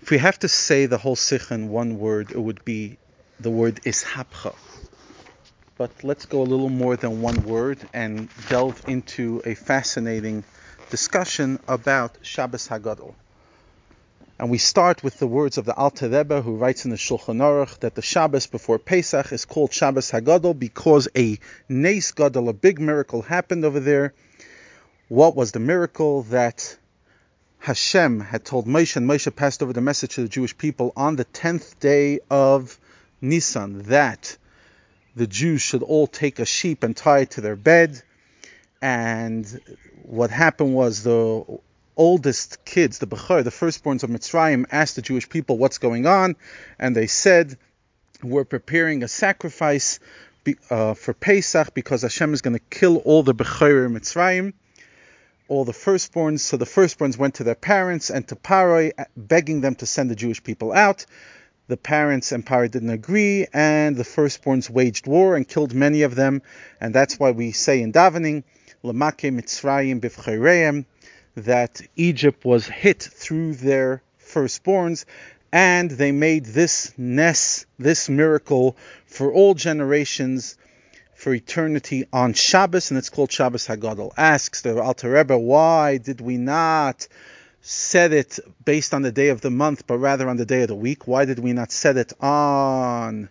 If we have to say the whole sikha in one word, it would be the word ishapcha. But let's go a little more than one word and delve into a fascinating discussion about Shabbos Hagadol. And we start with the words of the Alter Rebbe, who writes in the Shulchan Aruch that the Shabbos before Pesach is called Shabbos Hagadol because a Nes Gadol, a big miracle, happened over there. What was the miracle? That Hashem had told Moshe, and Moshe passed over the message to the Jewish people on the 10th day of Nisan, that the Jews should all take a sheep and tie it to their bed. And what happened was the oldest kids, the Bechor, the firstborns of Mitzrayim, asked the Jewish people what's going on, and they said, we're preparing a sacrifice for Pesach because Hashem is going to kill all the Bechor in Mitzrayim, all the firstborns. So the firstborns went to their parents and to Paroi, begging them to send the Jewish people out. The parents and Paroi didn't agree, and the firstborns waged war and killed many of them. And that's why we say in davening, L'makeh Mitzrayim b'vchoreim, that Egypt was hit through their firstborns, and they made this miracle for all generations, for eternity, on Shabbos, and it's called Shabbos Hagadol. Asks the Alter Rebbe, why did we not set it based on the day of the month, but rather on the day of the week? Why did we not set it on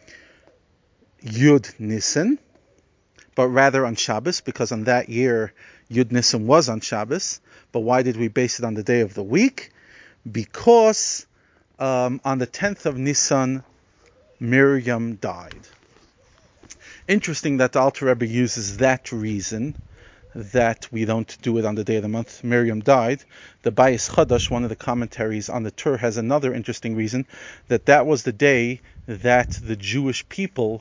Yud Nisan, but rather on Shabbos? Because on that year, Yud Nisan was on Shabbos. But why did we base it on the day of the week? Because on the 10th of Nisan, Miriam died. Interesting that the Alter Rebbe uses that reason, that we don't do it on the day of the month. Miriam died. The Bayis Chadash, one of the commentaries on the Tur, has another interesting reason, that was the day that the Jewish people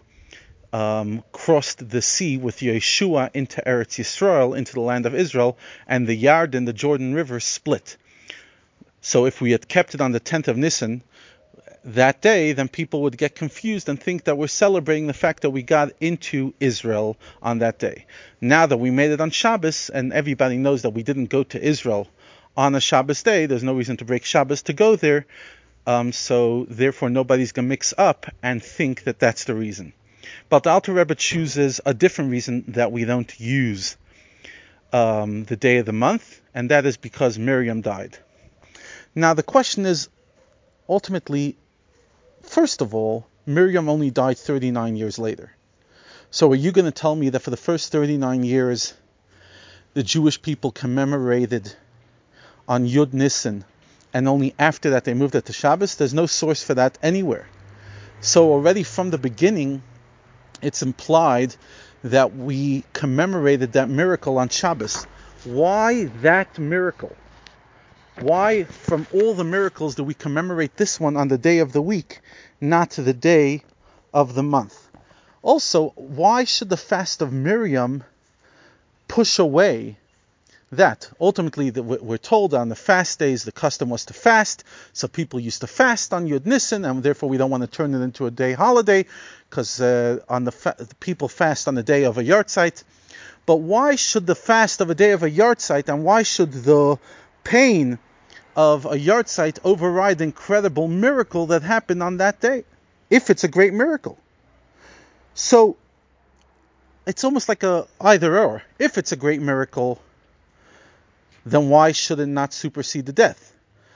crossed the sea with Yeshua into Eretz Yisrael, into the land of Israel, and the Yarden, the Jordan River, split. So if we had kept it on the 10th of Nisan, that day, then people would get confused and think that we're celebrating the fact that we got into Israel on that day. Now that we made it on Shabbos, and everybody knows that we didn't go to Israel on a Shabbos day, there's no reason to break Shabbos to go there, so therefore nobody's going to mix up and think that that's the reason. But the Alter Rebbe chooses a different reason that we don't use the day of the month, and that is because Miriam died. Now the question is, ultimately, first of all, Miriam only died 39 years later. So are you going to tell me that for the first 39 years, the Jewish people commemorated on Yud Nisan, and only after that they moved it to Shabbos? There's no source for that anywhere. So already from the beginning, it's implied that we commemorated that miracle on Shabbos. Why that miracle? Why, from all the miracles, do we commemorate this one on the day of the week, not the day of the month? Also, why should the fast of Miriam push away that? Ultimately, we're told on the fast days the custom was to fast, so people used to fast on Yud Nisan, and therefore we don't want to turn it into a day holiday, because people fast on the day of a yahrzeit. But why should the fast of a day of a yahrzeit, and why should the pain of a yahrzeit override the incredible miracle that happened on that day, if it's a great miracle? So it's almost like a either or. If it's a great miracle, then why should it not supersede the death?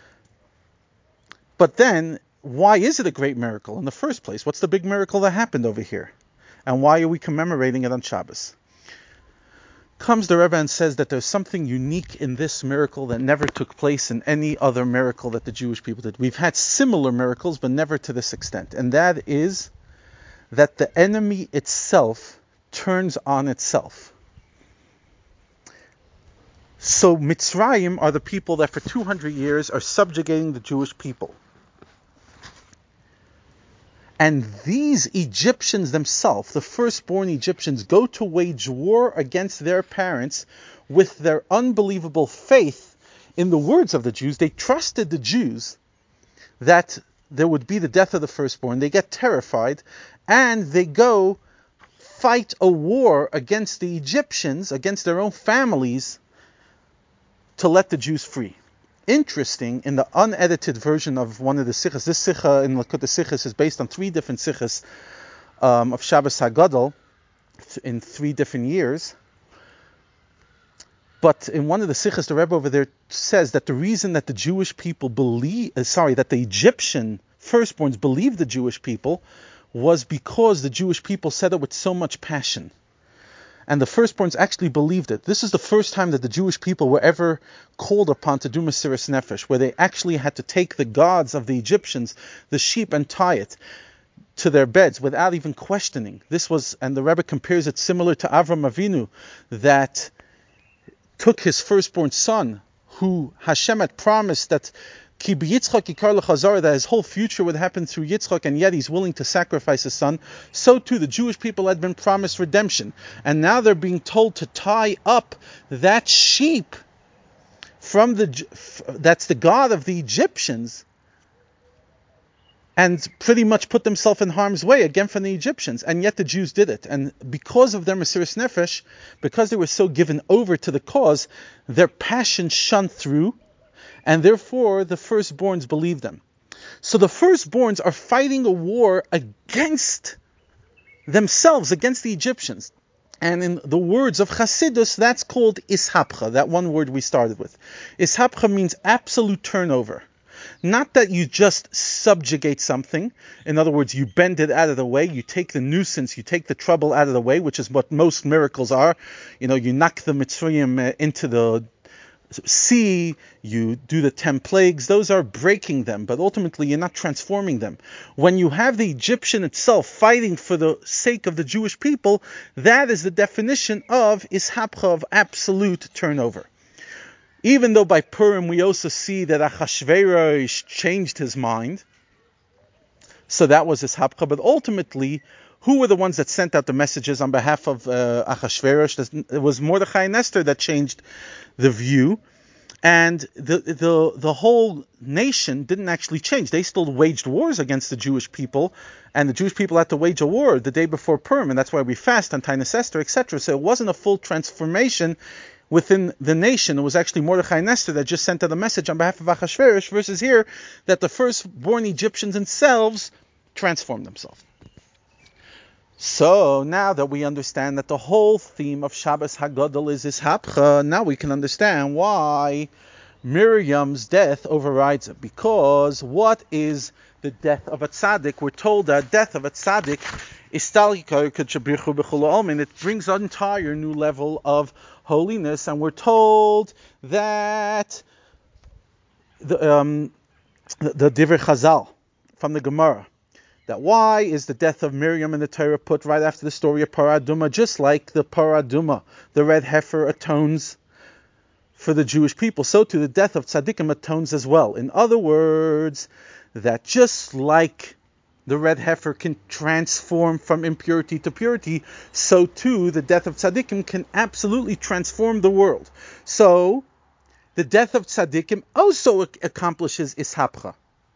But then, why is it a great miracle in the first place? What's the big miracle that happened over here? And why are we commemorating it on Shabbos? Comes the Rebbe and says that there's something unique in this miracle that never took place in any other miracle that the Jewish people did. We've had similar miracles, but never to this extent. And that is that the enemy itself turns on itself. So Mitzrayim are the people that for 200 years are subjugating the Jewish people. And these Egyptians themselves, the firstborn Egyptians, go to wage war against their parents with their unbelievable faith in the words of the Jews. They trusted the Jews that there would be the death of the firstborn. They get terrified, and they go fight a war against the Egyptians, against their own families, to let the Jews free. interesting, in the unedited version of one of the sichos, this sicha in Likutei Sichos is based on 3 different sichos of Shabbos HaGadol in 3 different years. But in one of the sichos, the Rebbe over there says that the reason that the Jewish people that the Egyptian firstborns believed the Jewish people was because the Jewish people said it with so much passion. And the firstborns actually believed it. This is the first time that the Jewish people were ever called upon to do Mesiras Nefesh, where they actually had to take the gods of the Egyptians, the sheep, and tie it to their beds without even questioning. And the Rebbe compares it similar to Avram Avinu, that took his firstborn son, who Hashem had promised that Ki b'Yitzchak yikar l'chazara, that his whole future would happen through Yitzchak, and yet he's willing to sacrifice his son. So too, the Jewish people had been promised redemption, and now they're being told to tie up that sheep that's the god of the Egyptians, and pretty much put themselves in harm's way again from the Egyptians. And yet the Jews did it. And because of their Mesiras Nefesh, because they were so given over to the cause, their passion shone through, and therefore the firstborns believed them. So the firstborns are fighting a war against themselves, against the Egyptians. And in the words of Chassidus, that's called ishapcha, that one word we started with. Ishapcha means absolute turnover. Not that you just subjugate something. In other words, you bend it out of the way, you take the nuisance, you take the trouble out of the way, which is what most miracles are. You knock the Mitzrayim into the sea, you do the 10 plagues. Those are breaking them, but ultimately you're not transforming them. When you have the Egyptian itself fighting for the sake of the Jewish people, that is the definition of ishapcha, of absolute turnover. Even though by Purim we also see that Achashverosh changed his mind, so that was ishapcha, but ultimately, who were the ones that sent out the messages on behalf of Achashverosh? It was Mordechai and Esther that changed the view, and the whole nation didn't actually change. They still waged wars against the Jewish people, and the Jewish people had to wage a war the day before Purim, and that's why we fast on Tainus Esther, etc. So it wasn't a full transformation within the nation. It was actually Mordechai and Esther that just sent out a message on behalf of Achashverosh, versus here that the firstborn Egyptians themselves transformed themselves. So now that we understand that the whole theme of Shabbos HaGadol is ishapcha, now we can understand why Miriam's death overrides it. Because what is the death of a tzaddik? We're told that death of a tzaddik is it brings an entire new level of holiness, and we're told that the Divrei Chazal from the Gemara, that why is the death of Miriam in the Torah put right after the story of Parah Adumah? Just like the Parah Adumah, the red heifer, atones for the Jewish people, so too the death of tzaddikim atones as well. In other words, that just like the red heifer can transform from impurity to purity, so too the death of tzaddikim can absolutely transform the world. So the death of tzaddikim also accomplishes ishapcha.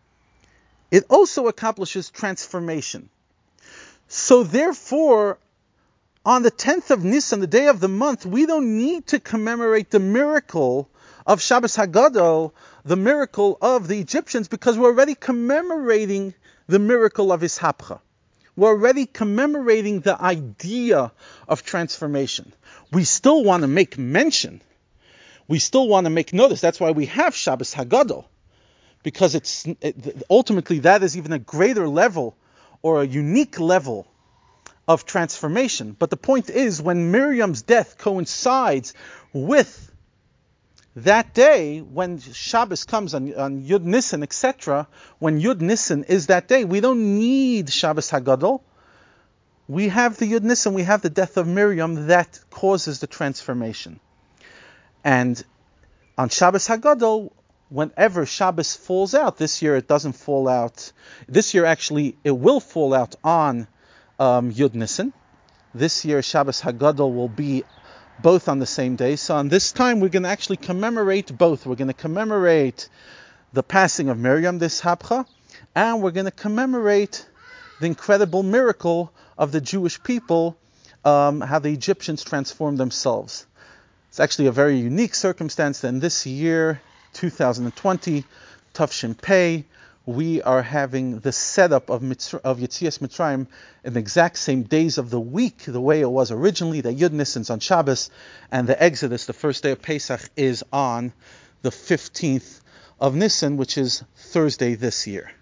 It also accomplishes transformation. So therefore, on the 10th of Nisan, the day of the month, we don't need to commemorate the miracle of Shabbos HaGadol, the miracle of the Egyptians, because we're already commemorating the miracle of ishapcha. We're already commemorating the idea of transformation. We still want to make mention. We still want to make notice. That's why we have Shabbos HaGadol. Because ultimately that is even a greater level or a unique level of transformation. But the point is, when Miriam's death coincides with that day, when Shabbos comes on Yud Nisan, etc., when Yud Nisan is that day, we don't need Shabbos HaGadol. We have the Yud Nisan, we have the death of Miriam that causes the transformation. And on Shabbos HaGadol, whenever Shabbos falls out, this year it doesn't fall out. This year actually it will fall out on Yud Nisan. This year Shabbos HaGadol will be both on the same day. So on this time we're going to actually commemorate both. We're going to commemorate the passing of Miriam, this ishapcha, and we're going to commemorate the incredible miracle of the Jewish people, how the Egyptians transformed themselves. It's actually a very unique circumstance that in this year 2020, Tafshin Pei. We are having the setup of Yetzias Mitzrayim in the exact same days of the week, the way it was originally. The Yud Nisan's on Shabbos, and the Exodus, the first day of Pesach, is on the 15th of Nisan, which is Thursday this year.